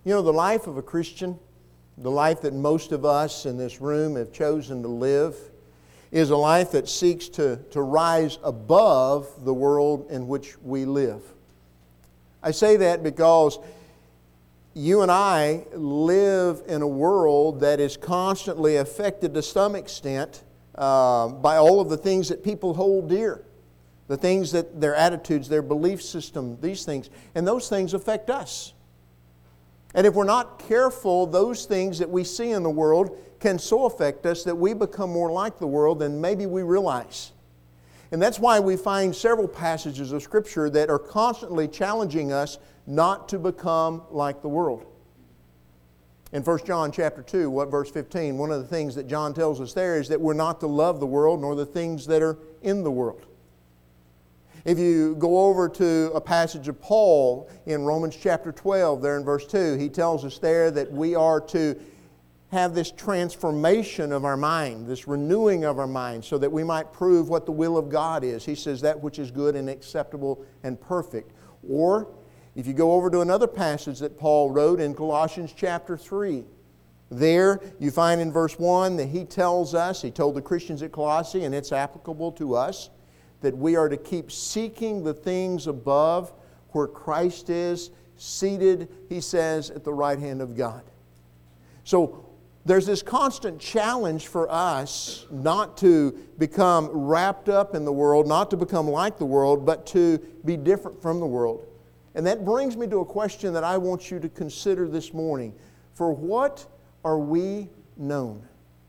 You know, the life of a Christian, the life that most of us in this room have chosen to live, is a life that seeks to rise above the world in which we live. I say that because you and I live in a world that is constantly affected to some extent by all of the things that people hold dear. The things that their attitudes, their belief system, these things. And those things affect us. And if we're not careful, those things that we see in the world can so affect us that we become more like the world than maybe we realize. And that's why we find several passages of Scripture that are constantly challenging us not to become like the world. In 1 John chapter 2, verse 15, one of the things that John tells us there is that we're not to love the world nor the things that are in the world. If you go over to a passage of Paul in Romans chapter 12, there in verse 2, he tells us there that we are to have this transformation of our mind, this renewing of our mind, so that we might prove what the will of God is. He says that which is good and acceptable and perfect. Or, if you go over to another passage that Paul wrote in Colossians chapter 3, there you find in verse 1 that he tells us, he told the Christians at Colossae, and it's applicable to us, that we are to keep seeking the things above where Christ is seated, he says, at the right hand of God. So there's this constant challenge for us not to become wrapped up in the world, not to become like the world, but to be different from the world. And that brings me to a question that I want you to consider this morning. For what are we known?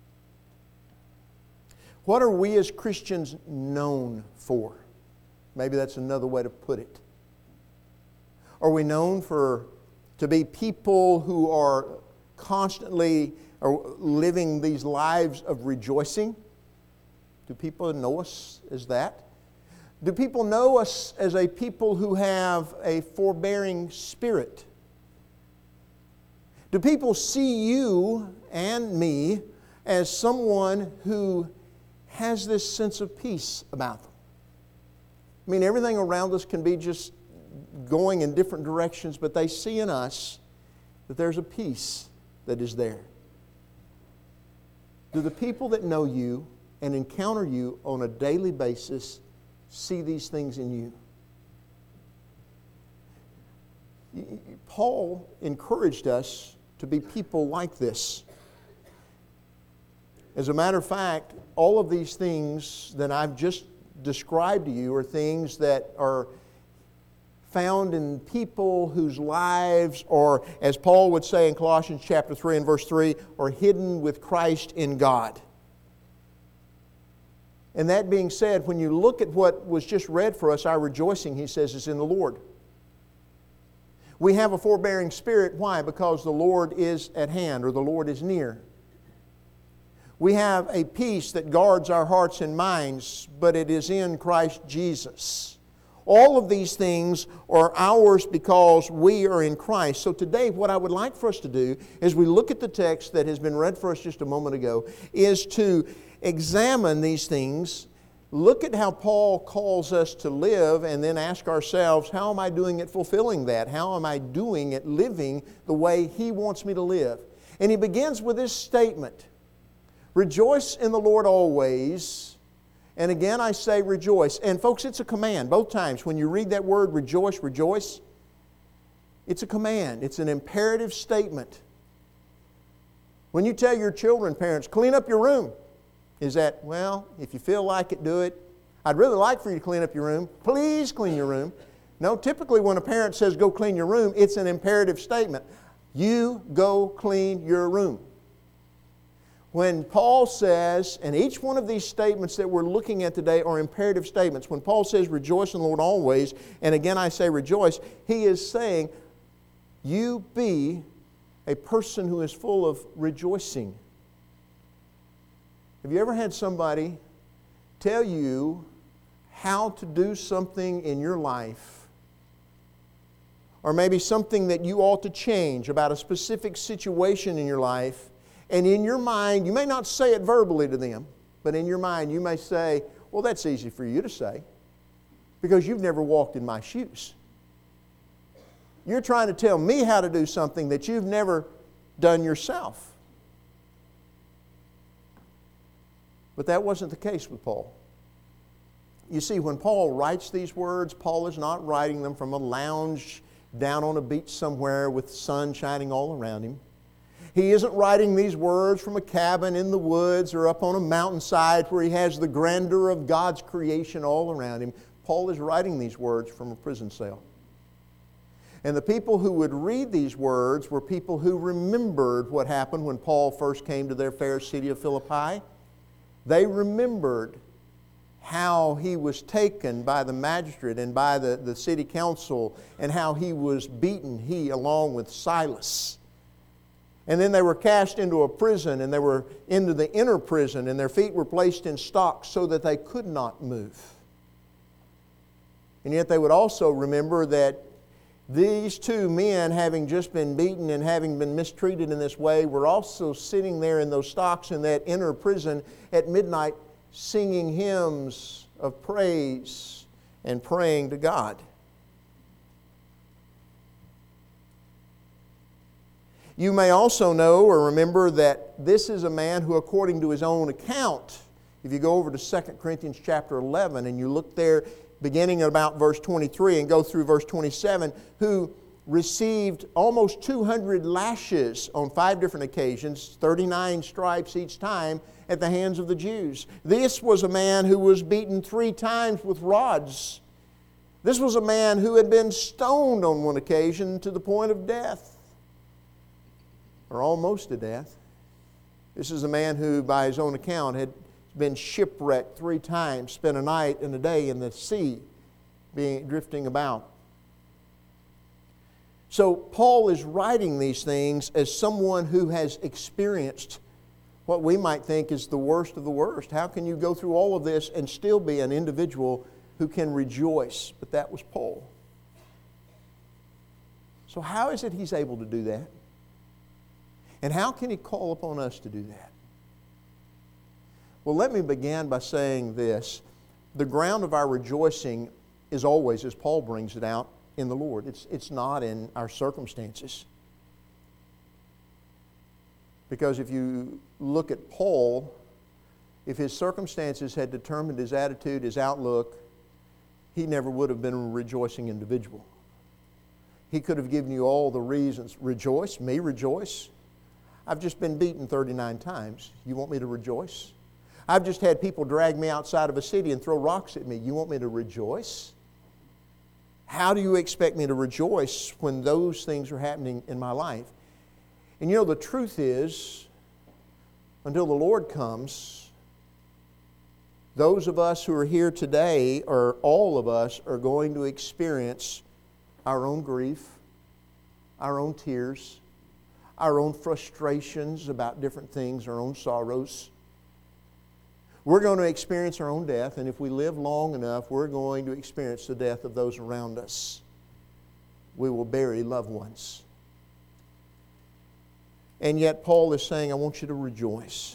What are we as Christians known for? Maybe that's another way to put it. Are we known to be people who are constantly living these lives of rejoicing? Do people know us as that? Do people know us as a people who have a forbearing spirit? Do people see you and me as someone who has this sense of peace about them? I mean, everything around us can be just going in different directions, but they see in us that there's a peace that is there. Do the people that know you and encounter you on a daily basis see these things in you? Paul encouraged us to be people like this. As a matter of fact, all of these things that I've just described to you are things that are found in people whose lives are, as Paul would say in Colossians chapter 3 and verse 3, are hidden with Christ in God. And that being said, when you look at what was just read for us, our rejoicing, he says, is in the Lord. We have a forbearing spirit. Why? Because the Lord is at hand, or the Lord is near. We have a peace that guards our hearts and minds, but it is in Christ Jesus. All of these things are ours because we are in Christ. So today, what I would like for us to do, as we look at the text that has been read for us just a moment ago, is to examine these things, look at how Paul calls us to live, and then ask ourselves, how am I doing at fulfilling that? How am I doing at living the way he wants me to live? And he begins with this statement, rejoice in the Lord always. And again, I say rejoice. And folks, it's a command both times. When you read that word rejoice, rejoice, it's a command. It's an imperative statement. When you tell your children, parents, clean up your room, is that, well, if you feel like it, do it. I'd really like for you to clean up your room. Please clean your room. No, typically when a parent says go clean your room, it's an imperative statement. You go clean your room. When Paul says, and each one of these statements that we're looking at today are imperative statements. When Paul says rejoice in the Lord always, and again I say rejoice, he is saying you be a person who is full of rejoicing. Have you ever had somebody tell you how to do something in your life, or maybe something that you ought to change about a specific situation in your life, and in your mind, you may not say it verbally to them, but in your mind you may say, well, that's easy for you to say because you've never walked in my shoes. You're trying to tell me how to do something that you've never done yourself. But that wasn't the case with Paul. You see, when Paul writes these words, Paul is not writing them from a lounge down on a beach somewhere with the sun shining all around him. He isn't writing these words from a cabin in the woods or up on a mountainside where he has the grandeur of God's creation all around him. Paul is writing these words from a prison cell. And the people who would read these words were people who remembered what happened when Paul first came to their fair city of Philippi. They remembered how he was taken by the magistrate and by the city council, and how he was beaten, he along with Silas. And then they were cast into a prison, and they were into the inner prison, and their feet were placed in stocks so that they could not move. And yet they would also remember that these two men, having just been beaten and having been mistreated in this way, were also sitting there in those stocks in that inner prison at midnight, singing hymns of praise and praying to God. You may also know or remember that this is a man who, according to his own account, if you go over to 2 Corinthians chapter 11 and you look there beginning at about verse 23 and go through verse 27, who received almost 200 lashes on 5 different occasions, 39 stripes each time at the hands of the Jews. This was a man who was beaten 3 times with rods. This was a man who had been stoned on one occasion to the point of death, or almost to death. This is a man who, by his own account, had been shipwrecked 3 times, spent a night and a day in the sea, drifting about. So Paul is writing these things as someone who has experienced what we might think is the worst of the worst. How can you go through all of this and still be an individual who can rejoice? But that was Paul. So how is it he's able to do that? And how can he call upon us to do that? Well, let me begin by saying this. The ground of our rejoicing is always, as Paul brings it out, in the Lord. It's not in our circumstances. Because if you look at Paul, if his circumstances had determined his attitude, his outlook, he never would have been a rejoicing individual. He could have given you all the reasons. Rejoice? Me rejoice? I've just been beaten 39 times. You want me to rejoice? I've just had people drag me outside of a city and throw rocks at me. You want me to rejoice? How do you expect me to rejoice when those things are happening in my life? And you know, the truth is, until the Lord comes, those of us who are here today, or all of us, are going to experience our own grief, our own tears, our own frustrations about different things, our own sorrows. We're going to experience our own death, and if we live long enough, we're going to experience the death of those around us. We will bury loved ones. And yet Paul is saying, I want you to rejoice.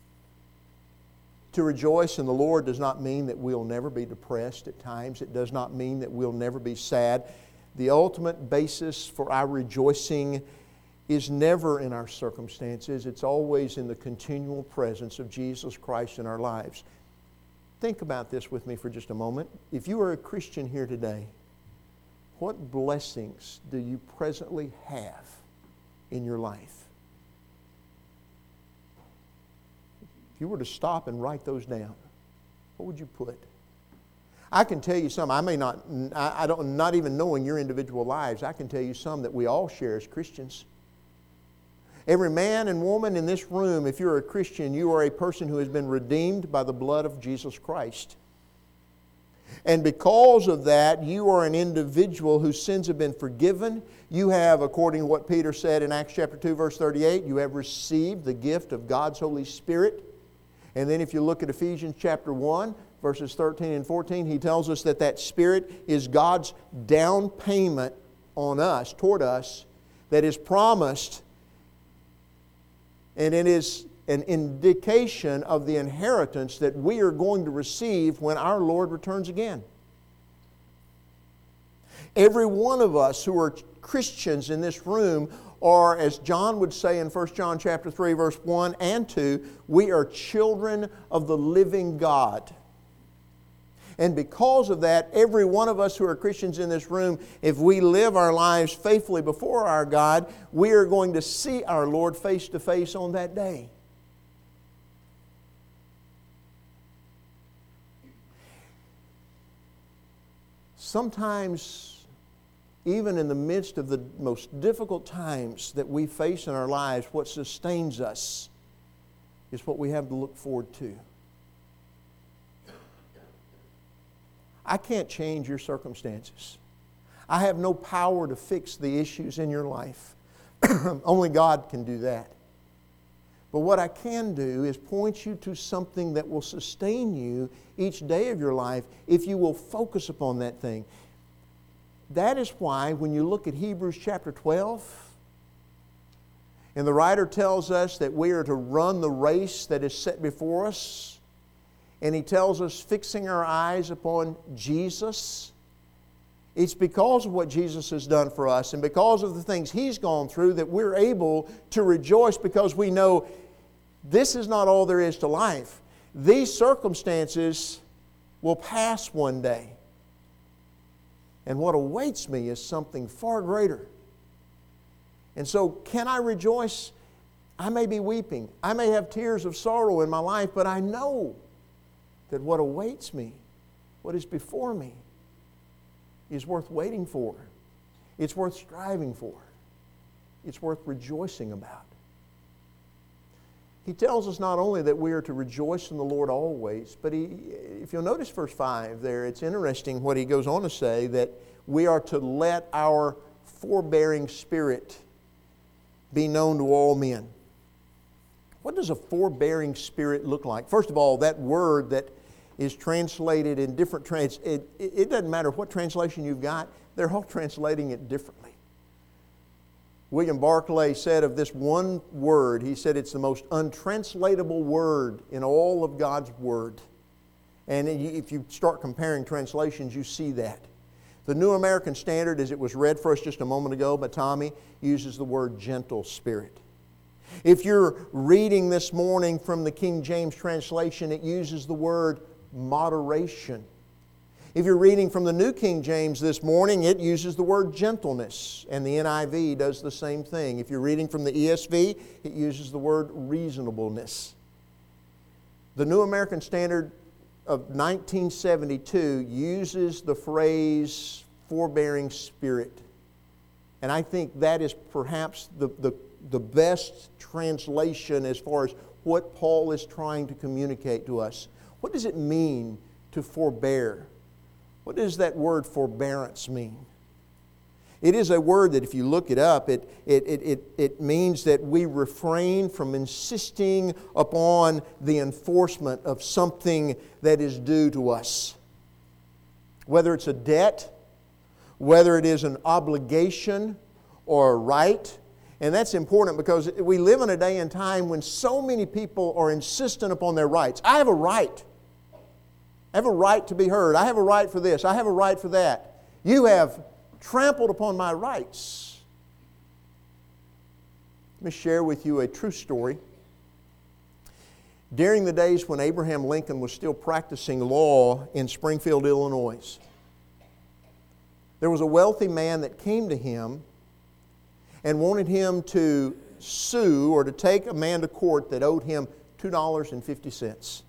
To rejoice in the Lord does not mean that we'll never be depressed at times. It does not mean that we'll never be sad. The ultimate basis for our rejoicing is never in our circumstances. It's always in the continual presence of Jesus Christ in our lives. Think about this with me for just a moment. If you are a Christian here today, what blessings do you presently have in your life? If you were to stop and write those down, what would you put? I can tell you some. I may not, not even knowing your individual lives, I can tell you some that we all share as Christians. Every man and woman in this room, if you're a Christian, you are a person who has been redeemed by the blood of Jesus Christ. And because of that, you are an individual whose sins have been forgiven. You have, according to what Peter said in Acts chapter 2, verse 38, you have received the gift of God's Holy Spirit. And then if you look at Ephesians chapter 1, verses 13 and 14, he tells us that that Spirit is God's down payment on us, toward us, that is promised. And it is an indication of the inheritance that we are going to receive when our Lord returns again. Every one of us who are Christians in this room are, as John would say in 1 John chapter 3, verse 1 and 2, we are children of the living God. And because of that, every one of us who are Christians in this room, if we live our lives faithfully before our God, we are going to see our Lord face to face on that day. Sometimes, even in the midst of the most difficult times that we face in our lives, what sustains us is what we have to look forward to. I can't change your circumstances. I have no power to fix the issues in your life. Only God can do that. But what I can do is point you to something that will sustain you each day of your life if you will focus upon that thing. That is why when you look at Hebrews chapter 12, and the writer tells us that we are to run the race that is set before us, and he tells us fixing our eyes upon Jesus, it's because of what Jesus has done for us and because of the things He's gone through that we're able to rejoice, because we know this is not all there is to life. These circumstances will pass one day. And what awaits me is something far greater. And so, can I rejoice? I may be weeping. I may have tears of sorrow in my life, but I know that what awaits me, what is before me, is worth waiting for. It's worth striving for. It's worth rejoicing about. He tells us not only that we are to rejoice in the Lord always, but if you'll notice verse 5 there, it's interesting what he goes on to say, that we are to let our forbearing spirit be known to all men. What does a forbearing spirit look like? First of all, that word that is translated in different it doesn't matter what translation you've got, they're all translating it differently. William Barclay said of this one word, he said it's the most untranslatable word in all of God's Word. And if you start comparing translations, you see that. The New American Standard, as it was read for us just a moment ago by Tommy, uses the word gentle spirit. If you're reading this morning from the King James translation, it uses the word moderation. If you're reading from the New King James this morning, it uses the word gentleness, and the NIV does the same thing. If you're reading from the ESV, it uses the word reasonableness. The New American Standard of 1972 uses the phrase forbearing spirit. And I think that is perhaps the best translation as far as what Paul is trying to communicate to us. What does it mean to forbear? What does that word forbearance mean? It is a word that if you look it up, it means that we refrain from insisting upon the enforcement of something that is due to us. Whether it's a debt, whether it is an obligation or a right. And that's important because we live in a day and time when so many people are insistent upon their rights. I have a right. I have a right to be heard. I have a right for this. I have a right for that. You have trampled upon my rights. Let me share with you a true story. During the days when Abraham Lincoln was still practicing law in Springfield, Illinois, there was a wealthy man that came to him and wanted him to sue or to take a man to court that owed him $2.50.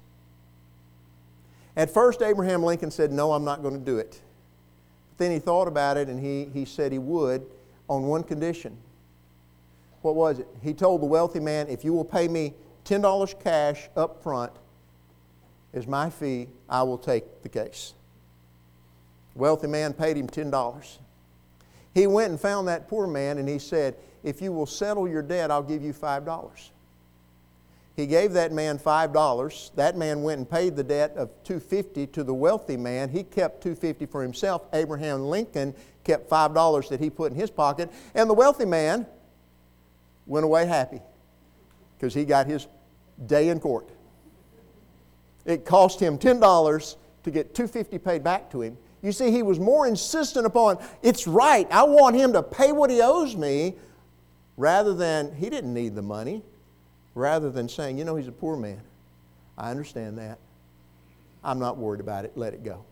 At first, Abraham Lincoln said, "No, I'm not going to do it." Then he thought about it and he said he would on one condition. What was it? He told the wealthy man, "If you will pay me $10 cash up front as my fee, I will take the case." The wealthy man paid him $10. He went and found that poor man and he said, "If you will settle your debt, I'll give you $5. He gave that man $5. That man went and paid the debt of $2.50 to the wealthy man. He kept $2.50 for himself. Abraham Lincoln kept $5 that he put in his pocket. And the wealthy man went away happy because he got his day in court. It cost him $10 to get $2.50 paid back to him. You see, he was more insistent upon, it's right, I want him to pay what he owes me, rather than, he didn't need the money, rather than saying, you know, he's a poor man. I understand that. I'm not worried about it. Let it go.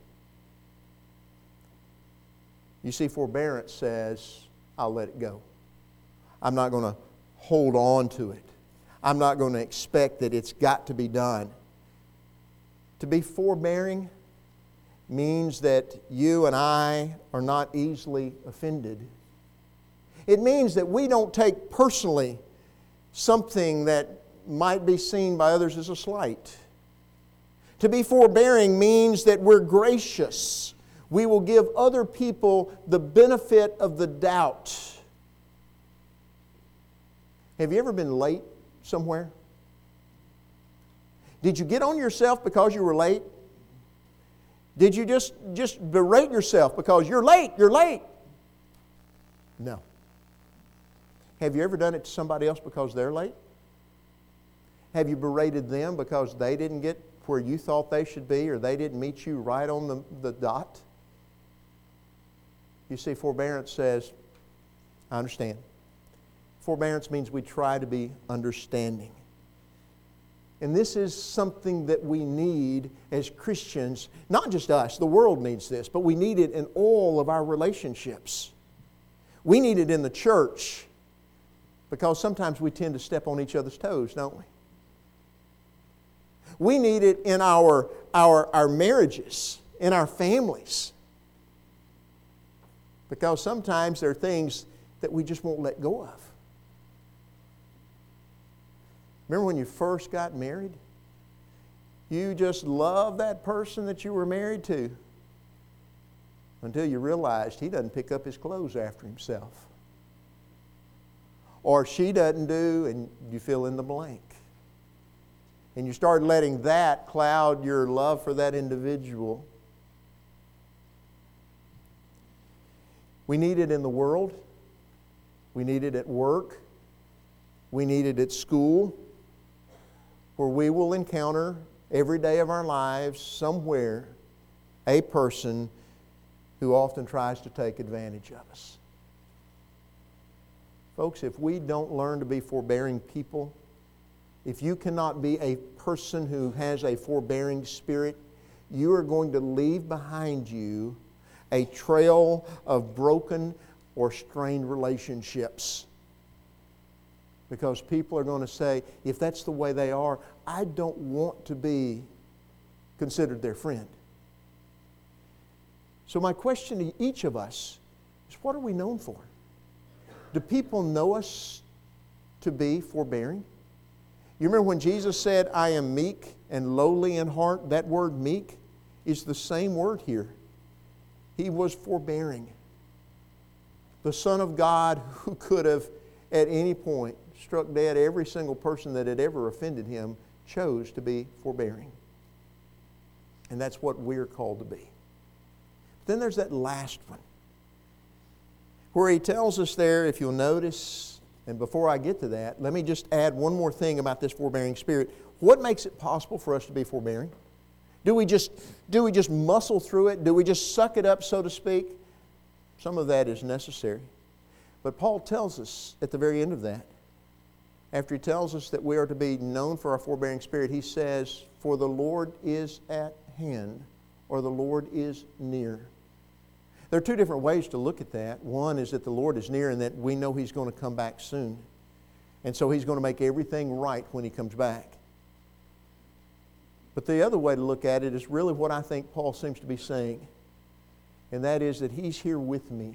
You see, forbearance says, I'll let it go. I'm not going to hold on to it. I'm not going to expect that it's got to be done. To be forbearing means that you and I are not easily offended. It means that we don't take personally something that might be seen by others as a slight. To be forbearing means that we're gracious. We will give other people the benefit of the doubt. Have you ever been late somewhere? Did you get on yourself because you were late? Did you just berate yourself because you're late, you're late? No. Have you ever done it to somebody else because they're late? Have you berated them because they didn't get where you thought they should be, or they didn't meet you right on the dot? You see, forbearance says, I understand. Forbearance means we try to be understanding. And this is something that we need as Christians, not just us, the world needs this, but we need it in all of our relationships. We need it in the church, because sometimes we tend to step on each other's toes, don't we? We need it in our marriages, in our families, because sometimes there are things that we just won't let go of. Remember when you first got married? You just loved that person that you were married to until you realized he doesn't pick up his clothes after himself. Or she doesn't do, and you fill in the blank. And you start letting that cloud your love for that individual. We need it in the world. We need it at work. We need it at school, where we will encounter every day of our lives somewhere a person who often tries to take advantage of us. Folks, if we don't learn to be forbearing people, if you cannot be a person who has a forbearing spirit, you are going to leave behind you a trail of broken or strained relationships. Because people are going to say, if that's the way they are, I don't want to be considered their friend. So my question to each of us is, what are we known for? Do people know us to be forbearing? You remember when Jesus said, I am meek and lowly in heart? That word meek is the same word here. He was forbearing. The Son of God, who could have at any point struck dead every single person that had ever offended him, chose to be forbearing. And that's what we're called to be. Then there's that last one, where he tells us there, if you'll notice, and before I get to that, let me just add one more thing about this forbearing spirit. What makes it possible for us to be forbearing? Do we just muscle through it? Do we just suck it up, so to speak? Some of that is necessary. But Paul tells us at the very end of that, after he tells us that we are to be known for our forbearing spirit, he says, for the Lord is at hand, or the Lord is near. There are two different ways to look at that. One is that the Lord is near and that we know He's going to come back soon. And so He's going to make everything right when He comes back. But the other way to look at it is really what I think Paul seems to be saying. And that is that He's here with me.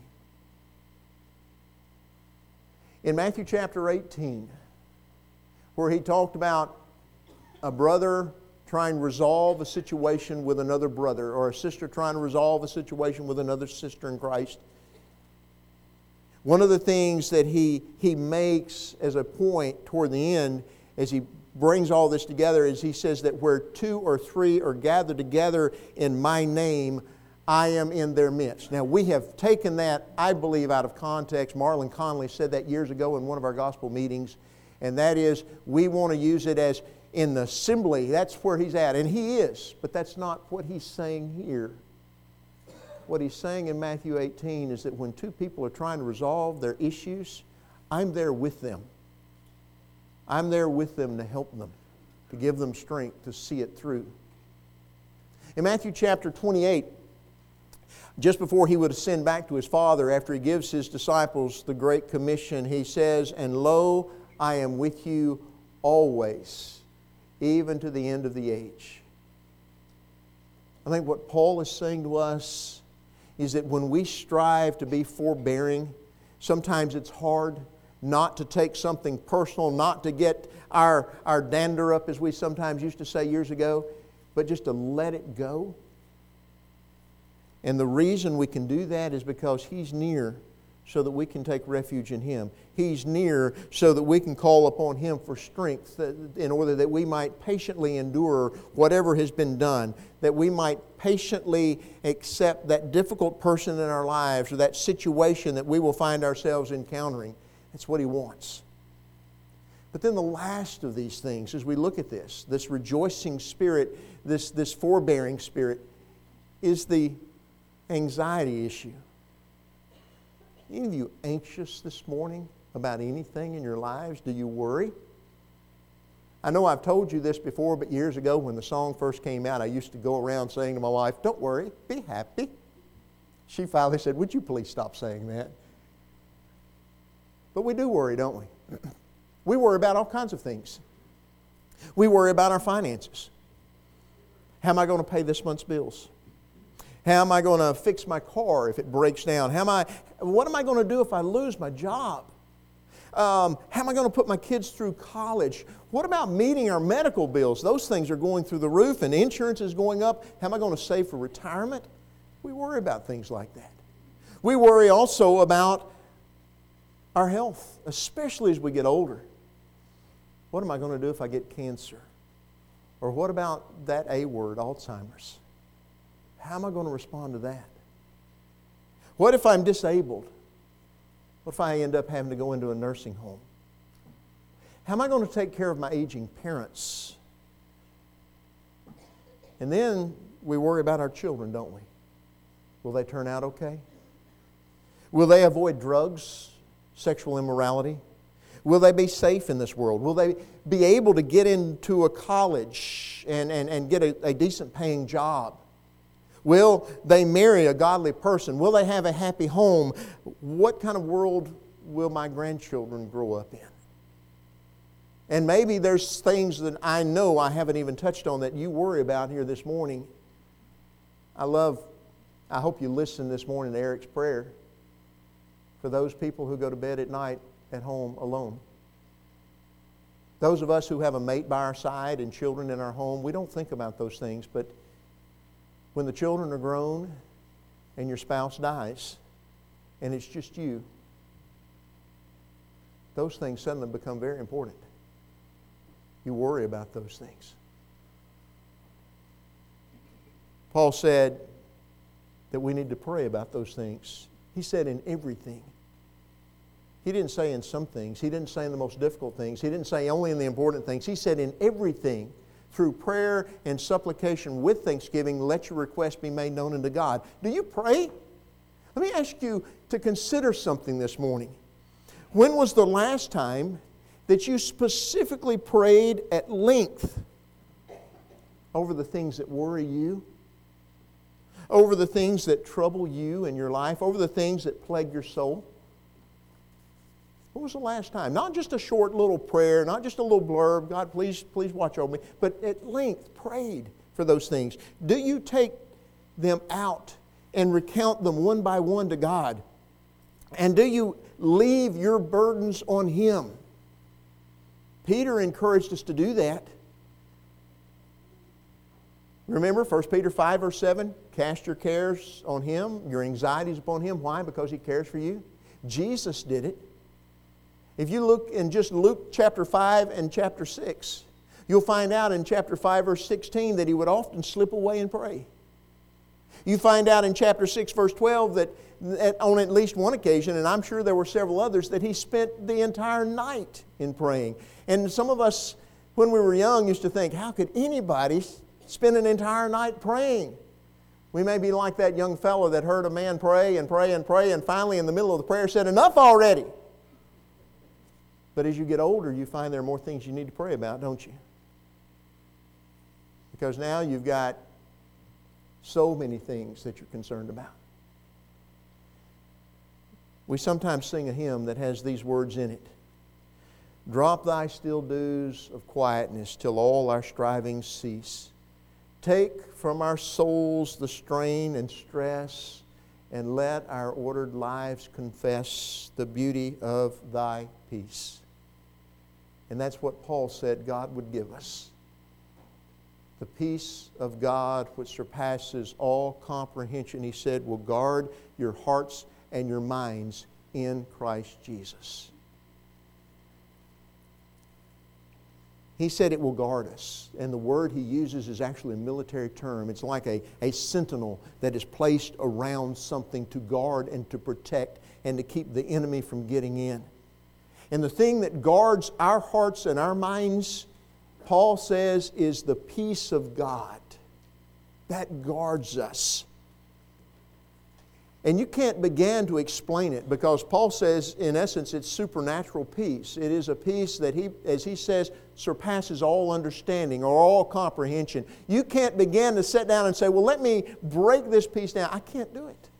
In Matthew chapter 18, where he talked about a brother trying to resolve a situation with another brother, or a sister trying to resolve a situation with another sister in Christ, one of the things that he makes as a point toward the end, as he brings all this together, is he says that where 2 or 3 are gathered together in my name, I am in their midst. Now, we have taken that, I believe, out of context. Marlon Conley said that years ago in one of our gospel meetings, and that is, we want to use it as in the assembly. That's where he's at, and he is, but that's not what he's saying here. what He's saying in Matthew 18 is that when two people are trying to resolve their issues, I'm there with them. I'm there with them to help them, to give them strength to see it through. In Matthew chapter 28, just before He would ascend back to His Father, after He gives His disciples the Great Commission, He says, "And lo, I am with you always, even to the end of the age." I think what Paul is saying to us is that when we strive to be forbearing, sometimes it's hard not to take something personal, not to get our dander up, as we sometimes used to say years ago, but just to let it go. And the reason we can do that is because He's near so that we can take refuge in Him. He's near so that we can call upon Him for strength in order that we might patiently endure whatever has been done, that we might patiently accept that difficult person in our lives or that situation that we will find ourselves encountering. That's what He wants. But then the last of these things, as we look at this rejoicing spirit, this forbearing spirit, is the anxiety issue. Any of you anxious this morning about anything in your lives? Do you worry? I know I've told you this before, but years ago when the song first came out, I used to go around saying to my wife, "Don't worry, be happy." She finally said, "Would you please stop saying that?" But we do worry, don't we? We worry about all kinds of things. We worry about our finances. How am I going to pay this month's bills? How am I going to fix my car if it breaks down? What am I going to do if I lose my job? How am I going to put my kids through college? What about meeting our medical bills? Those things are going through the roof and insurance is going up. How am I going to save for retirement? We worry about things like that. We worry also about our health, especially as we get older. What am I going to do if I get cancer? Or what about that A word, Alzheimer's? How am I going to respond to that? What if I'm disabled? What if I end up having to go into a nursing home? How am I going to take care of my aging parents? And then we worry about our children, don't we? Will they turn out okay? Will they avoid drugs, sexual immorality? Will they be safe in this world? Will they be able to get into a college and get a decent paying job? Will they marry a godly person? Will they have a happy home? What kind of world will my grandchildren grow up in? And maybe there's things that I know I haven't even touched on that you worry about here this morning. I hope you listen this morning to Eric's prayer for those people who go to bed at night at home alone. Those of us who have a mate by our side and children in our home, we don't think about those things, but when the children are grown and your spouse dies and it's just you, those things suddenly become very important. You worry about those things. Paul said that we need to pray about those things. He said in everything. He didn't say in some things. He didn't say in the most difficult things. He didn't say only in the important things. He said in everything, through prayer and supplication with thanksgiving, let your requests be made known unto God. Do you pray? Let me ask you to consider something this morning. When was the last time that you specifically prayed at length over the things that worry you, over the things that trouble you in your life, over the things that plague your soul? When was the last time? Not just a short little prayer, not just a little blurb, God, please watch over me, but at length prayed for those things. Do you take them out and recount them one by one to God? And do you leave your burdens on Him? Peter encouraged us to do that. Remember 1 Peter 5 verse 7, cast your cares on Him, your anxieties upon Him. Why? Because He cares for you. Jesus did it. If you look in just Luke chapter 5 and chapter 6, you'll find out in chapter 5 verse 16 that He would often slip away and pray. You find out in chapter 6 verse 12 that on at least one occasion, and I'm sure there were several others, that He spent the entire night in praying. And some of us, when we were young, used to think, how could anybody spend an entire night praying? We may be like that young fellow that heard a man pray and pray and pray, and finally in the middle of the prayer said, "Enough already." But as you get older, you find there are more things you need to pray about, don't you? Because now you've got so many things that you're concerned about. We sometimes sing a hymn that has these words in it. Drop thy still dews of quietness till all our strivings cease. Take from our souls the strain and stress, and let our ordered lives confess the beauty of thy peace. And that's what Paul said God would give us. The peace of God which surpasses all comprehension, he said, will guard your hearts and your minds in Christ Jesus. He said it will guard us. And the word he uses is actually a military term. It's like a sentinel that is placed around something to guard and to protect and to keep the enemy from getting in. And the thing that guards our hearts and our minds, Paul says, is the peace of God. That guards us. And you can't begin to explain it, because Paul says, in essence, it's supernatural peace. It is a peace that, as he says, surpasses all understanding or all comprehension. You can't begin to sit down and say, well, let me break this peace down. I can't do it.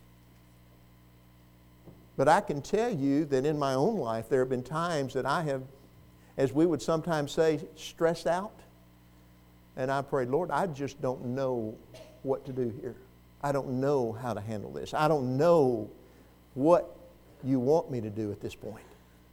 But I can tell you that in my own life, there have been times that I have, as we would sometimes say, stressed out. And I prayed, Lord, I just don't know what to do here. I don't know how to handle this. I don't know what you want me to do at this point.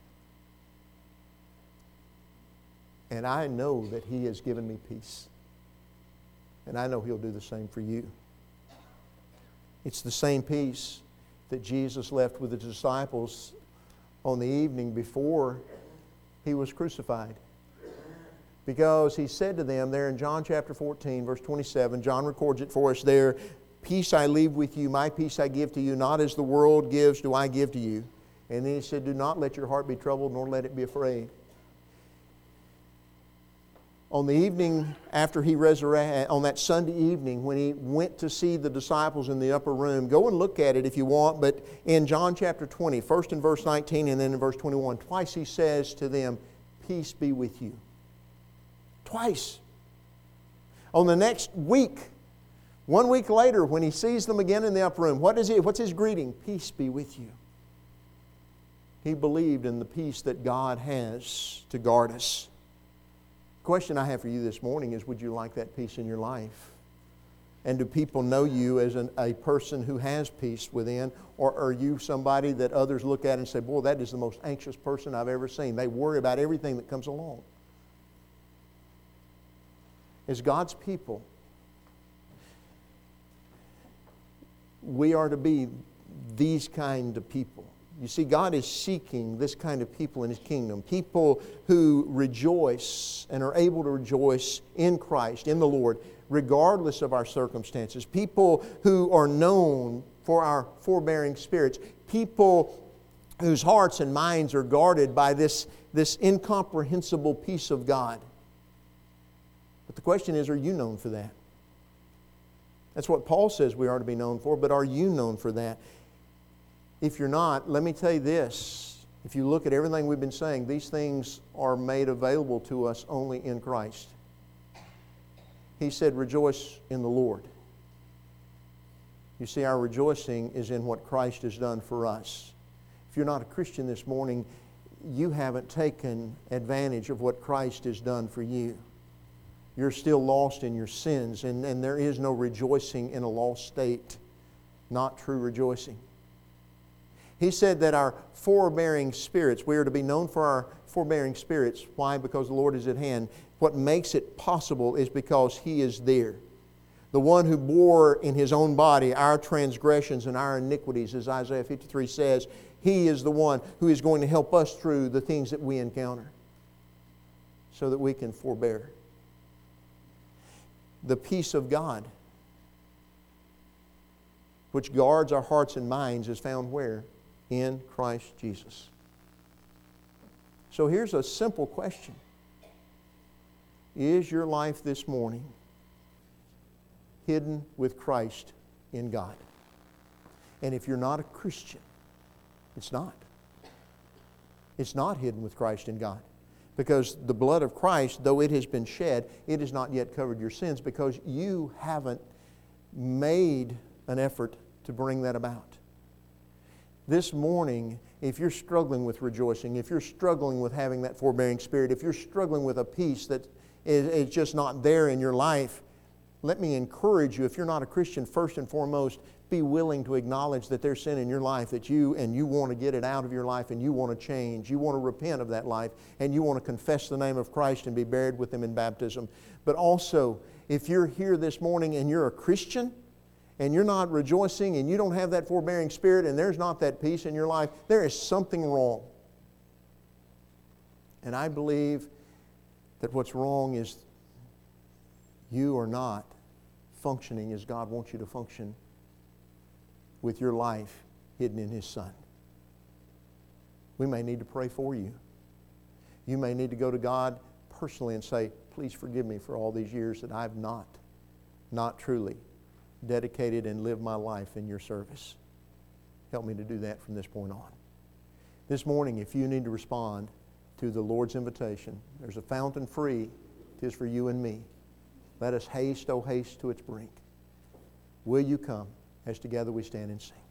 And I know that he has given me peace. And I know he'll do the same for you. It's the same peace that Jesus left with the disciples on the evening before he was crucified. Because he said to them there in John chapter 14, verse 27, John records it for us there, "Peace I leave with you, my peace I give to you, not as the world gives do I give to you." And then he said, "Do not let your heart be troubled, nor let it be afraid." On the evening after he resurrected, on that Sunday evening when he went to see the disciples in the upper room, go and look at it if you want, but in John chapter 20, first in verse 19 and then in verse 21, twice he says to them, "Peace be with you." Twice. On the next week, 1 week later, when he sees them again in the upper room, what's his greeting? "Peace be with you." He believed in the peace that God has to guard us. The question I have for you this morning is, would you like that peace in your life? And do people know you as a person who has peace within? Or are you somebody that others look at and say, boy, that is the most anxious person I've ever seen. They worry about everything that comes along. As God's people, we are to be these kind of people. You see, God is seeking this kind of people in His kingdom. People who rejoice and are able to rejoice in Christ, in the Lord, regardless of our circumstances. People who are known for our forbearing spirits. People whose hearts and minds are guarded by this incomprehensible peace of God. But the question is, are you known for that? That's what Paul says we are to be known for, but are you known for that? If you're not, let me tell you this. If you look at everything we've been saying, these things are made available to us only in Christ. He said, rejoice in the Lord. You see, our rejoicing is in what Christ has done for us. If you're not a Christian this morning, you haven't taken advantage of what Christ has done for you. You're still lost in your sins, and there is no rejoicing in a lost state. Not true rejoicing. He said that our forbearing spirits, we are to be known for our forbearing spirits. Why? Because the Lord is at hand. What makes it possible is because He is there. The one who bore in His own body our transgressions and our iniquities, as Isaiah 53 says, He is the one who is going to help us through the things that we encounter so that we can forbear. The peace of God, which guards our hearts and minds, is found where? In Christ Jesus. So here's a simple question. Is your life this morning hidden with Christ in God. And if you're not a Christian, it's not. It's not hidden with Christ in God. Because the blood of Christ, though it has been shed, it has not yet covered your sins because you haven't made an effort to bring that about. This morning, if you're struggling with rejoicing, if you're struggling with having that forbearing spirit, if you're struggling with a peace that is just not there in your life, let me encourage you, if you're not a Christian, first and foremost, be willing to acknowledge that there's sin in your life that you want to get it out of your life and you want to change. You want to repent of that life and you want to confess the name of Christ and be buried with Him in baptism. But also, if you're here this morning and you're a Christian and you're not rejoicing and you don't have that forbearing spirit and there's not that peace in your life, there is something wrong. And I believe that what's wrong is you are not functioning as God wants you to function with your life hidden in His Son. We may need to pray for you. You may need to go to God personally and say, please forgive me for all these years that I've not truly dedicated and lived my life in your service. Help me to do that from this point on. This morning, if you need to respond to the Lord's invitation, there's a fountain free. It is for you and me. Let us haste, oh haste to its brink. Will you come as together we stand and sing?